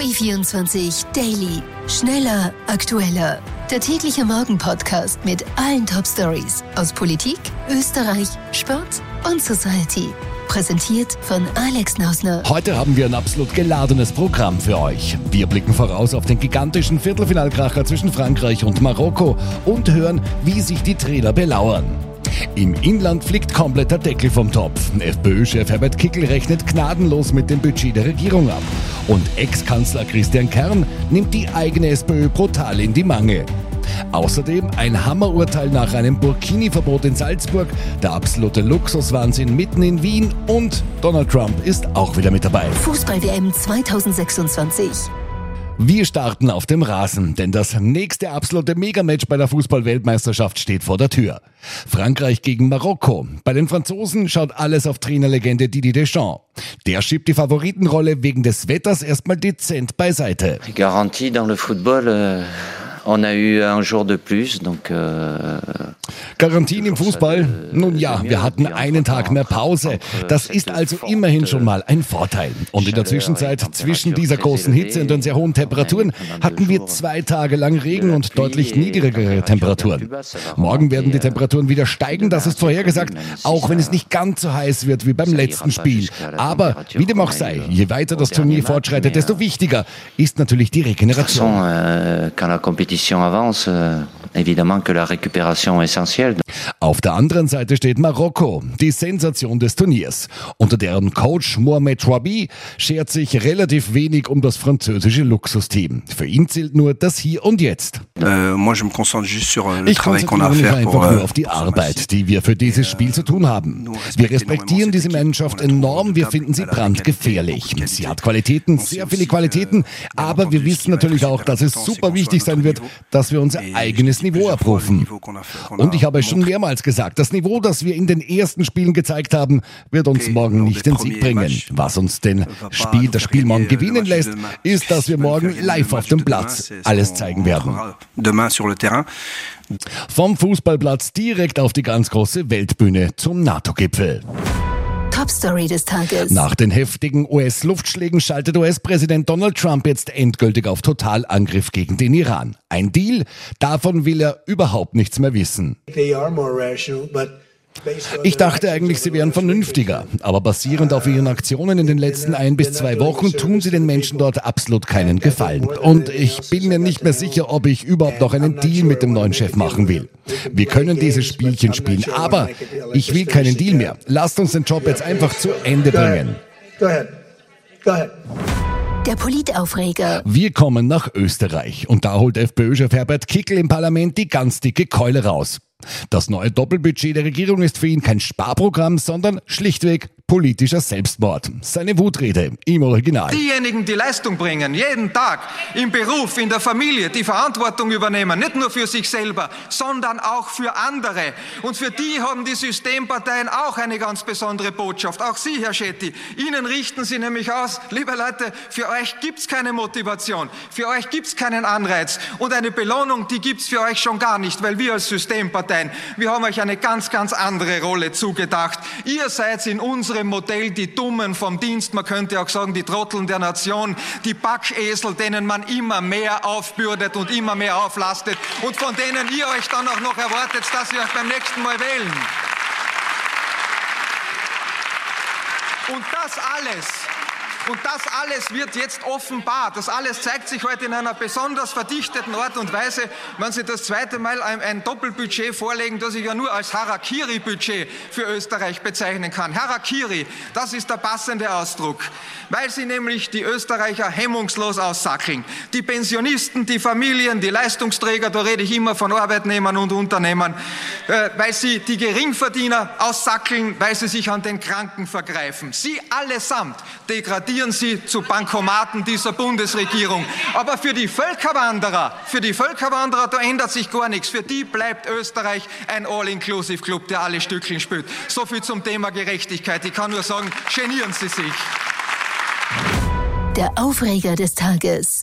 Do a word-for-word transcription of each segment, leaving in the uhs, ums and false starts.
I vierundzwanzig Daily. Schneller, aktueller. Der tägliche Morgen-Podcast mit allen Top-Stories aus Politik, Österreich, Sport und Society. Präsentiert von Alex Nausner. Heute haben wir ein absolut geladenes Programm für euch. Wir blicken voraus auf den gigantischen Viertelfinalkracher zwischen Frankreich und Marokko und hören, wie sich die Trainer belauern. Im Inland fliegt komplett der Deckel vom Topf. FPÖ-Chef Herbert Kickl rechnet gnadenlos mit dem Budget der Regierung ab. Und Ex-Kanzler Christian Kern nimmt die eigene SPÖ brutal in die Mangel. Außerdem ein Hammerurteil nach einem Burkini-Verbot in Salzburg, der absolute Luxuswahnsinn mitten in Wien und Donald Trump ist auch wieder mit dabei. Fußball-W M zweitausendsechsundzwanzig. Wir starten auf dem Rasen, denn das nächste absolute Megamatch bei der Fußball-Weltmeisterschaft steht vor der Tür. Frankreich gegen Marokko. Bei den Franzosen schaut alles auf Trainerlegende Didier Deschamps. Der schiebt die Favoritenrolle wegen des Wetters erstmal dezent beiseite. Garantie dans le football, euh, on a eu un jour de plus, donc... Euh Garantien im Fußball? Nun ja, wir hatten einen Tag mehr Pause. Das ist also immerhin schon mal ein Vorteil. Und in der Zwischenzeit, zwischen dieser großen Hitze und den sehr hohen Temperaturen, hatten wir zwei Tage lang Regen und deutlich niedrigere Temperaturen. Morgen werden die Temperaturen wieder steigen, das ist vorhergesagt, auch wenn es nicht ganz so heiß wird wie beim letzten Spiel. Aber wie dem auch sei, je weiter das Turnier fortschreitet, desto wichtiger ist natürlich die Regeneration. Quand la compétition avance, évidemment que la récupération est essentielle. Auf der anderen Seite steht Marokko, die Sensation des Turniers. Unter deren Coach Mohamed Chouabi schert sich relativ wenig um das französische Luxusteam. Für ihn zählt nur das Hier und Jetzt. Äh, moi, je me concentre juste sur le ich travail qu'on a konzentriere mich faire einfach pour, nur auf die Arbeit, die wir für dieses Spiel zu tun haben. Wir respektieren diese Mannschaft enorm, wir finden sie brandgefährlich. Sie hat Qualitäten, sehr viele Qualitäten, aber wir wissen natürlich auch, dass es super wichtig sein wird, dass wir unser eigenes Niveau abrufen. Und ich habe es schon mehrmals gesagt, das Niveau, das wir in den ersten Spielen gezeigt haben, wird uns morgen nicht den Sieg bringen. Was uns den Spiel, das Spiel morgen gewinnen lässt, ist, dass wir morgen live auf dem Platz alles zeigen werden. Vom Fußballplatz direkt auf die ganz große Weltbühne zum NATO-Gipfel. Top-Story des Tages. Nach den heftigen U S-Luftschlägen schaltet U S-Präsident Donald Trump jetzt endgültig auf Totalangriff gegen den Iran. Ein Deal, davon will er überhaupt nichts mehr wissen. Ich dachte eigentlich, sie wären vernünftiger, aber basierend auf ihren Aktionen in den letzten ein bis zwei Wochen tun sie den Menschen dort absolut keinen Gefallen. Und ich bin mir nicht mehr sicher, ob ich überhaupt noch einen Deal mit dem neuen Chef machen will. Wir können dieses Spielchen spielen, aber ich will keinen Deal mehr. Lasst uns den Job jetzt einfach zu Ende bringen. Der Politaufreger. Wir kommen nach Österreich und da holt FPÖ-Chef Herbert Kickl im Parlament die ganz dicke Keule raus. Das neue Doppelbudget der Regierung ist für ihn kein Sparprogramm, sondern schlichtweg politischer Selbstmord. Seine Wutrede im Original. Diejenigen, die Leistung bringen, jeden Tag, im Beruf, in der Familie, die Verantwortung übernehmen, nicht nur für sich selber, sondern auch für andere. Und für die haben die Systemparteien auch eine ganz besondere Botschaft. Auch Sie, Herr Schetti, Ihnen richten sie nämlich aus, liebe Leute, für euch gibt's keine Motivation, für euch gibt's keinen Anreiz und eine Belohnung, die gibt's für euch schon gar nicht, weil wir als Systemparteien, wir haben euch eine ganz, ganz andere Rolle zugedacht. Ihr seid in unserem Modell die Dummen vom Dienst, man könnte auch sagen die Trotteln der Nation, die Packesel, denen man immer mehr aufbürdet und immer mehr auflastet und von denen ihr euch dann auch noch erwartet, dass sie euch beim nächsten Mal wählen. Und das alles... Und das alles wird jetzt offenbar. Das alles zeigt sich heute in einer besonders verdichteten Art und Weise, wenn Sie das zweite Mal ein, ein Doppelbudget vorlegen, das ich ja nur als Harakiri-Budget für Österreich bezeichnen kann. Harakiri, das ist der passende Ausdruck, weil Sie nämlich die Österreicher hemmungslos aussackeln. Die Pensionisten, die Familien, die Leistungsträger, da rede ich immer von Arbeitnehmern und Unternehmern, äh, weil Sie die Geringverdiener aussackeln, weil Sie sich an den Kranken vergreifen. Sie allesamt degradieren Sie zu Bankomaten dieser Bundesregierung. Aber für die Völkerwanderer, für die Völkerwanderer, da ändert sich gar nichts. Für die bleibt Österreich ein All-Inclusive-Club, der alle Stückchen spielt. So viel zum Thema Gerechtigkeit. Ich kann nur sagen, genieren Sie sich. Der Aufreger des Tages.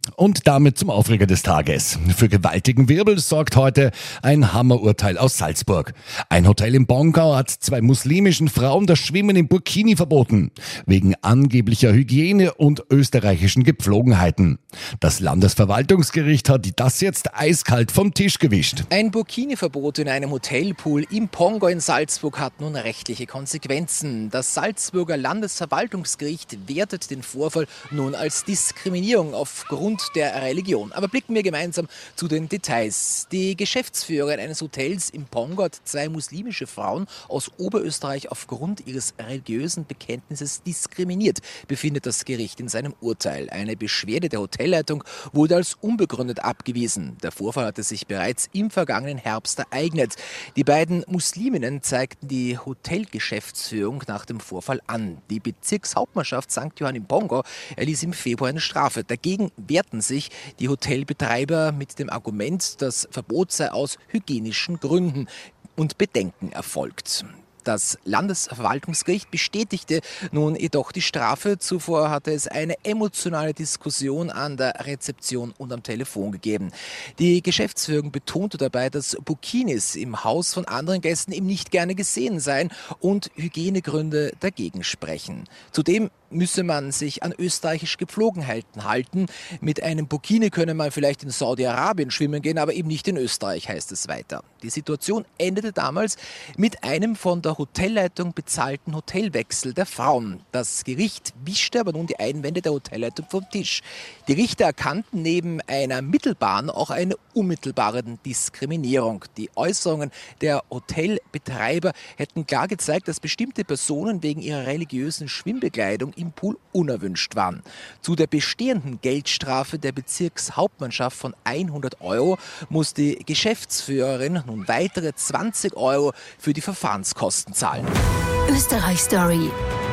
Und damit zum Aufreger des Tages. Für gewaltigen Wirbel sorgt heute ein Hammerurteil aus Salzburg. Ein Hotel in Bongau hat zwei muslimischen Frauen das Schwimmen im Burkini verboten. Wegen angeblicher Hygiene und österreichischen Gepflogenheiten. Das Landesverwaltungsgericht hat das jetzt eiskalt vom Tisch gewischt. Ein Burkini-Verbot in einem Hotelpool im Bongau in Salzburg hat nun rechtliche Konsequenzen. Das Salzburger Landesverwaltungsgericht wertet den Vorfall nun als Diskriminierung aufgrund der Religion. Aber blicken wir gemeinsam zu den Details. Die Geschäftsführerin eines Hotels im Bongau hat zwei muslimische Frauen aus Oberösterreich aufgrund ihres religiösen Bekenntnisses diskriminiert, befindet das Gericht in seinem Urteil. Eine Beschwerde der Hotelleitung wurde als unbegründet abgewiesen. Der Vorfall hatte sich bereits im vergangenen Herbst ereignet. Die beiden Musliminnen zeigten die Hotelgeschäftsführung nach dem Vorfall an. Die Bezirkshauptmannschaft Sankt Johann im Bongau erließ im Februar eine Strafe. Dagegen wehrten sich die Hotelbetreiber mit dem Argument, das Verbot sei aus hygienischen Gründen und Bedenken erfolgt. Das Landesverwaltungsgericht bestätigte nun jedoch die Strafe. Zuvor hatte es eine emotionale Diskussion an der Rezeption und am Telefon gegeben. Die Geschäftsführung betonte dabei, dass Burkinis im Haus von anderen Gästen eben nicht gerne gesehen seien und Hygienegründe dagegen sprechen. Zudem müsse man sich an österreichische Gepflogenheiten halten. Mit einem Burkini könne man vielleicht in Saudi-Arabien schwimmen gehen, aber eben nicht in Österreich, heißt es weiter. Die Situation endete damals mit einem von der Hotelleitung bezahlten Hotelwechsel der Frauen. Das Gericht wischte aber nun die Einwände der Hotelleitung vom Tisch. Die Richter erkannten neben einer mittelbaren auch eine unmittelbare Diskriminierung. Die Äußerungen der Hotelbetreiber hätten klar gezeigt, dass bestimmte Personen wegen ihrer religiösen Schwimmbekleidung im Pool unerwünscht waren. Zu der bestehenden Geldstrafe der Bezirkshauptmannschaft von hundert Euro muss die Geschäftsführerin nun weitere zwanzig Euro für die Verfahrenskosten zahlen. Österreich Story.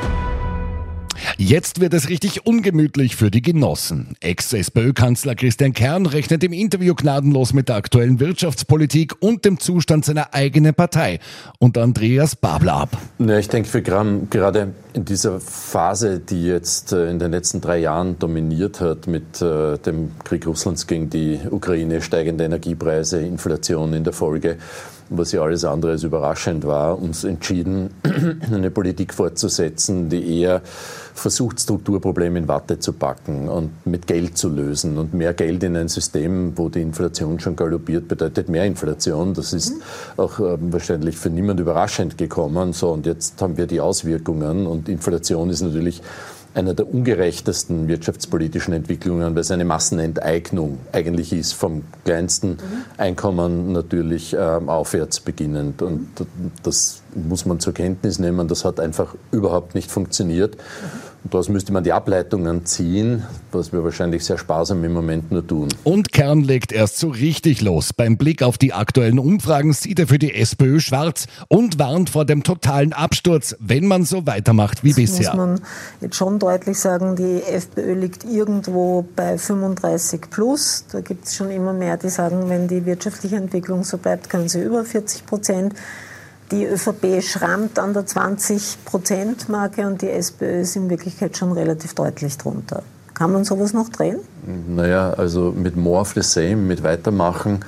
Jetzt wird es richtig ungemütlich für die Genossen. Ex-SPÖ-Kanzler Christian Kern rechnet im Interview gnadenlos mit der aktuellen Wirtschaftspolitik und dem Zustand seiner eigenen Partei und Andreas Babler ab. Ja, ich denke, für gerade in dieser Phase, die jetzt in den letzten drei Jahren dominiert hat, mit dem Krieg Russlands gegen die Ukraine, steigende Energiepreise, Inflation in der Folge, was ja alles andere als überraschend war, uns entschieden, eine Politik fortzusetzen, die eher versucht, Strukturprobleme in Watte zu packen und mit Geld zu lösen. Und mehr Geld in ein System, wo die Inflation schon galoppiert, bedeutet mehr Inflation. Das ist mhm. auch äh, wahrscheinlich für niemand überraschend gekommen. So, und jetzt haben wir die Auswirkungen. Und Inflation ist natürlich einer der ungerechtesten wirtschaftspolitischen Entwicklungen, weil es eine Massenenteignung eigentlich ist, vom kleinsten mhm. Einkommen natürlich äh, aufwärts beginnend. Und das muss man zur Kenntnis nehmen. Das hat einfach überhaupt nicht funktioniert. Mhm. Und daraus müsste man die Ableitungen ziehen, was wir wahrscheinlich sehr sparsam im Moment nur tun. Und Kern legt erst so richtig los. Beim Blick auf die aktuellen Umfragen sieht er für die SPÖ schwarz und warnt vor dem totalen Absturz, wenn man so weitermacht wie das bisher. Muss man jetzt schon deutlich sagen, die FPÖ liegt irgendwo bei fünfunddreißig plus. Da gibt es schon immer mehr, die sagen, wenn die wirtschaftliche Entwicklung so bleibt, kann sie über vierzig Prozent. Die ÖVP schrammt an der zwanzig Prozent Marke und die SPÖ ist in Wirklichkeit schon relativ deutlich drunter. Kann man sowas noch drehen? Naja, also mit more of the same, mit Weitermachen,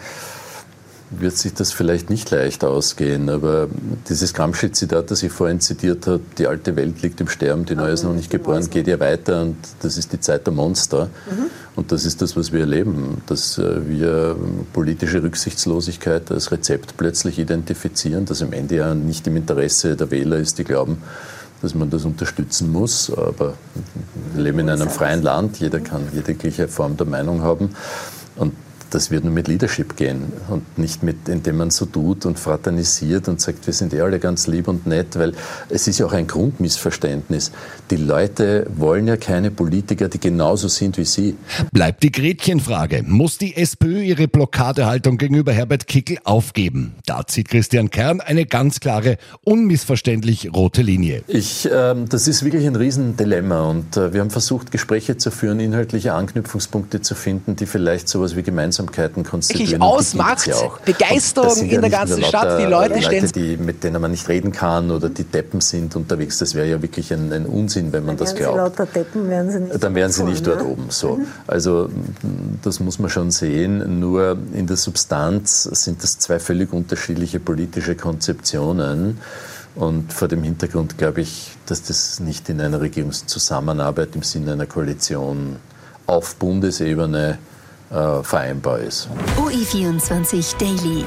wird sich das vielleicht nicht leicht ausgehen. Aber dieses Gramsci-Zitat, das ich vorhin zitiert habe, die alte Welt liegt im Sterben, die neue ist noch nicht geboren, geht ja weiter und das ist die Zeit der Monster. Mhm. Und das ist das, was wir erleben, dass wir politische Rücksichtslosigkeit als Rezept plötzlich identifizieren, das am Ende ja nicht im Interesse der Wähler ist, die glauben, dass man das unterstützen muss. Aber wir leben in einem freien Land, jeder kann jegliche Form der Meinung haben. Und das wird nur mit Leadership gehen und nicht mit, indem man so tut und fraternisiert und sagt, wir sind eh alle ganz lieb und nett, weil es ist ja auch ein Grundmissverständnis. Die Leute wollen ja keine Politiker, die genauso sind wie sie. Bleibt die Gretchenfrage. Muss die SPÖ ihre Blockadehaltung gegenüber Herbert Kickl aufgeben? Da zieht Christian Kern eine ganz klare, unmissverständlich rote Linie. Ich, äh, das ist wirklich ein Riesendilemma und äh, wir haben versucht, Gespräche zu führen, inhaltliche Anknüpfungspunkte zu finden, die vielleicht sowas wie gemeinsam Aufmerksamkeiten konstituieren. Wirklich ausmacht, ja auch. Begeisterung in ja der ganzen Stadt. Die Leute, Leute stellen die, mit denen man nicht reden kann oder die Deppen sind unterwegs. Das wäre ja wirklich ein, ein Unsinn, wenn man dann das glaubt. Lauter Deppen wären sie nicht dann wären sie nicht dort ne? oben. So. Also das muss man schon sehen. Nur in der Substanz sind das zwei völlig unterschiedliche politische Konzeptionen. Und vor dem Hintergrund glaube ich, dass das nicht in einer Regierungszusammenarbeit im Sinne einer Koalition auf Bundesebene äh, vereinbar ist. O E vierundzwanzig Daily.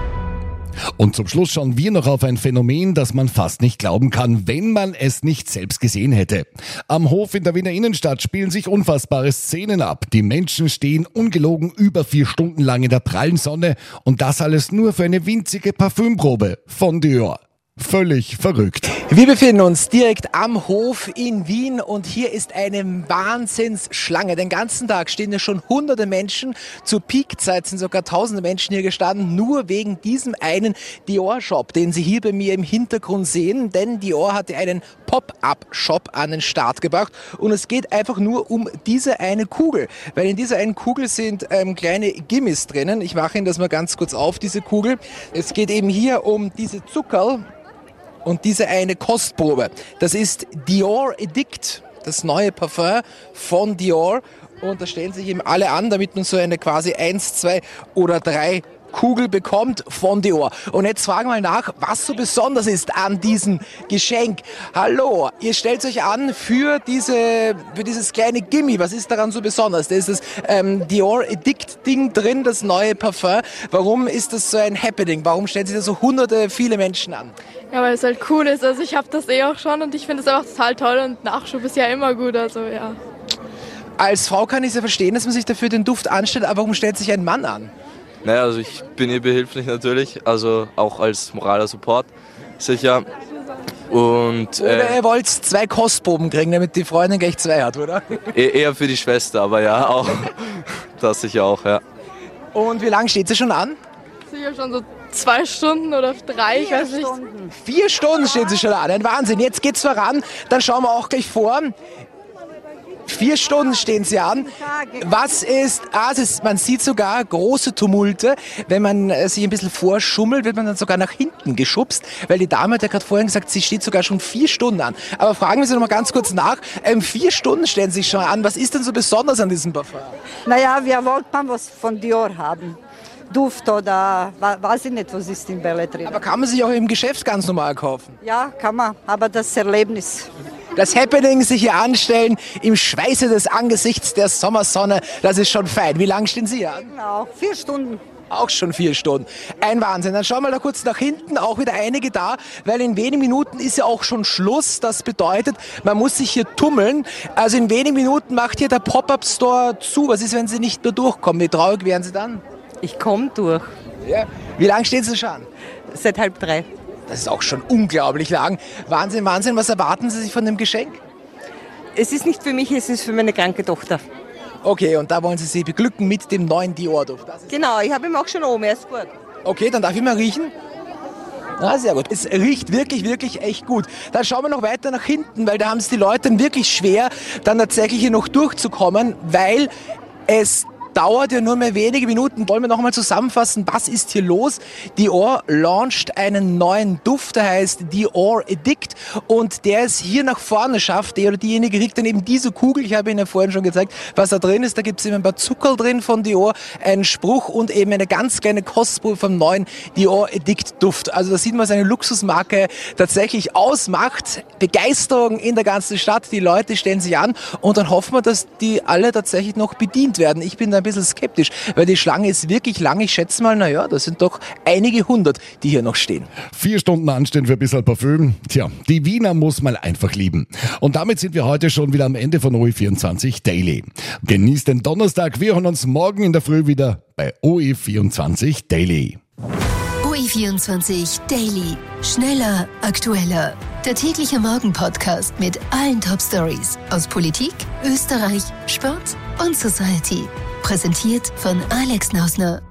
Und zum Schluss schauen wir noch auf ein Phänomen, das man fast nicht glauben kann, wenn man es nicht selbst gesehen hätte. Am Hof in der Wiener Innenstadt spielen sich unfassbare Szenen ab. Die Menschen stehen ungelogen über vier Stunden lang in der prallen Sonne und das alles nur für eine winzige Parfümprobe von Dior. Völlig verrückt. Wir befinden uns direkt am Hof in Wien und hier ist eine Wahnsinnsschlange. Den ganzen Tag stehen hier schon hunderte Menschen. Zur Peakzeit sind sogar tausende Menschen hier gestanden, nur wegen diesem einen Dior-Shop, den Sie hier bei mir im Hintergrund sehen. Denn Dior hatte einen Pop-Up-Shop an den Start gebracht und es geht einfach nur um diese eine Kugel. Weil in dieser einen Kugel sind ähm, kleine Gimmis drinnen. Ich mache Ihnen das mal ganz kurz auf, diese Kugel. Es geht eben hier um diese Zuckerl. Und diese eine Kostprobe, das ist Dior Addict, das neue Parfum von Dior. Und da stellen sich eben alle an, damit man so eine quasi eins, zwei oder drei Kugel bekommt von Dior. Und jetzt fragen wir mal nach, was so besonders ist an diesem Geschenk. Hallo, ihr stellt euch an für diese, für dieses kleine Gimmi. Was ist daran so besonders? Da ist das ähm, Dior Addict Ding drin, das neue Parfum. Warum ist das so ein Happening? Warum stellen sich da so hunderte, viele Menschen an? Ja, weil es halt cool ist. Also ich habe das eh auch schon und ich finde es einfach total toll und Nachschub ist ja immer gut. Also ja. Als Frau kann ich es ja verstehen, dass man sich dafür den Duft anstellt, aber warum stellt sich ein Mann an? Naja, also ich bin ihr behilflich natürlich, also auch als moraler Support, sicher. Und, äh, oder ihr wollt zwei Kostproben kriegen, damit die Freundin gleich zwei hat, oder? Eher für die Schwester, aber ja, auch das sicher auch, ja. Und wie lange steht sie schon an? Sicher schon so zwei Stunden oder drei, ich weiß nicht. Vier Stunden steht sie schon an, ein Wahnsinn. Jetzt geht's voran, dann schauen wir auch gleich vor. Vier Stunden stehen sie an. Was ist, ah, es ist, man sieht sogar große Tumulte. Wenn man äh, sich ein bisschen vorschummelt, wird man dann sogar nach hinten geschubst, weil die Dame hat ja gerade vorhin gesagt, sie steht sogar schon vier Stunden an. Aber fragen wir Sie noch mal ganz kurz nach. Ähm, vier Stunden stellen Sie sich schon an. Was ist denn so besonders an diesem Parfum? Naja, wir wollten was von Dior haben. Duft oder weiß ich nicht, was ist in Bälle drin. Aber kann man sich auch im Geschäft ganz normal kaufen? Ja, kann man, aber das Erlebnis. Das Happening, sich hier anstellen, im Schweiße des Angesichts der Sommersonne, das ist schon fein. Wie lange stehen Sie hier an? Genau, vier Stunden. Auch schon vier Stunden. Ein Wahnsinn. Dann schauen wir da kurz nach hinten, auch wieder einige da, weil in wenigen Minuten ist ja auch schon Schluss. Das bedeutet, man muss sich hier tummeln. Also in wenigen Minuten macht hier der Pop-Up-Store zu. Was ist, wenn Sie nicht mehr durchkommen? Wie traurig wären Sie dann? Ich komme durch. Ja. Wie lange stehen Sie schon an? Seit halb drei. Das ist auch schon unglaublich lang. Wahnsinn, Wahnsinn. Was erwarten Sie sich von dem Geschenk? Es ist nicht für mich, es ist für meine kranke Tochter. Okay, und da wollen Sie sie beglücken mit dem neuen Dior-Duft. Genau, ich habe ihn auch schon oben, er ist gut. Okay, dann darf ich mal riechen. Ah, sehr gut. Es riecht wirklich, wirklich echt gut. Dann schauen wir noch weiter nach hinten, weil da haben es die Leute wirklich schwer, dann tatsächlich hier noch durchzukommen, weil es dauert ja nur mehr wenige Minuten. Wollen wir noch einmal zusammenfassen, was ist hier los? Dior launcht einen neuen Duft, der heißt Dior Addict und der es hier nach vorne schafft, der oder diejenige kriegt dann eben diese Kugel. Ich habe Ihnen ja vorhin schon gezeigt, was da drin ist. Da gibt es eben ein paar Zuckerl drin von Dior, einen Spruch und eben eine ganz kleine Kostprobe vom neuen Dior Addict Duft. Also da sieht man, was eine Luxusmarke tatsächlich ausmacht. Begeisterung in der ganzen Stadt. Die Leute stellen sich an und dann hoffen wir, dass die alle tatsächlich noch bedient werden. Ich bin da ein bisschen skeptisch, weil die Schlange ist wirklich lang. Ich schätze mal, naja, das sind doch einige hundert, die hier noch stehen. Vier Stunden anstehen für ein bisschen Parfüm. Tja, die Wiener muss man einfach lieben. Und damit sind wir heute schon wieder am Ende von O E vierundzwanzig Daily. Genießt den Donnerstag. Wir hören uns morgen in der Früh wieder bei O E vierundzwanzig Daily. O E vierundzwanzig Daily. Schneller, aktueller. Der tägliche Morgen-Podcast mit allen Top-Stories aus Politik, Österreich, Sport und Society. Präsentiert von Alex Nausner.